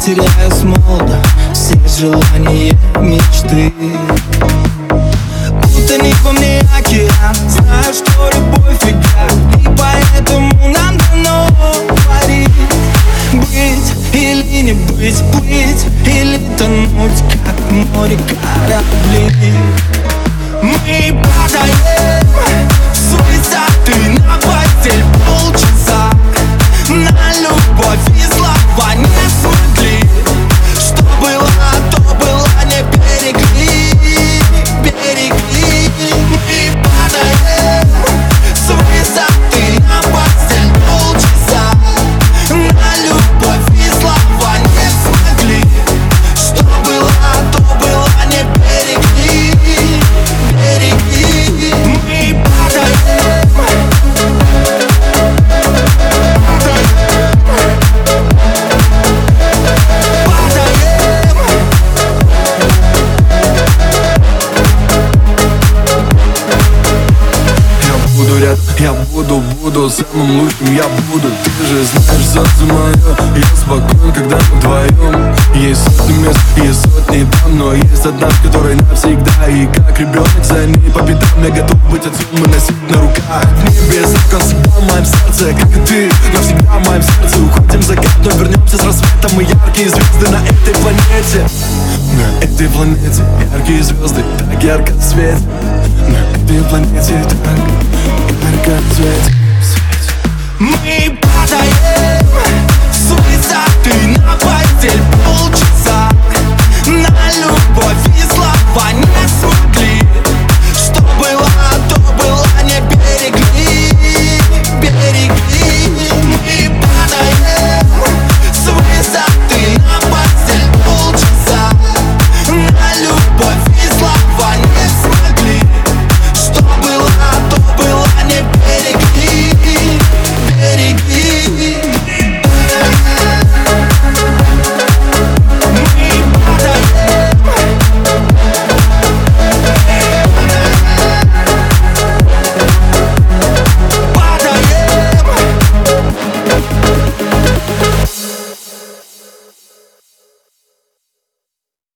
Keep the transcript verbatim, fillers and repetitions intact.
теряю смолда все желания, мечты. Утони во мне океан, знаю, что любовь фигня, и поэтому нам дано творить. Быть или не быть, плыть или тонуть, как в море корабли. Мы падаем с высоты на постель полчаса, на любовь и слова не смогли. Что было, то было, не берегли, берегли. Мы падаем с высоты на постель полчаса, на любовь и слова не смогли. Что было, то было, не берегли, берегли. Мы падаем. Я буду, буду самым лучшим, я буду. Ты же знаешь, сердце мое, я спокоен, когда мы вдвоем. Есть сотни мест, есть сотни дам, но есть одна, в которой навсегда. И как ребенок за ней по пятам, я готов быть отцом и носить на руках. В небе закон всегда в моем сердце, как и ты, навсегда в моем сердце. Уходим в закат, но вернемся с рассветом. Мы яркие звезды на этой планете. На этой планете яркие звезды так ярко светят. На этой планете так ярко светят. Мы падаем с высоты на постель полчаса,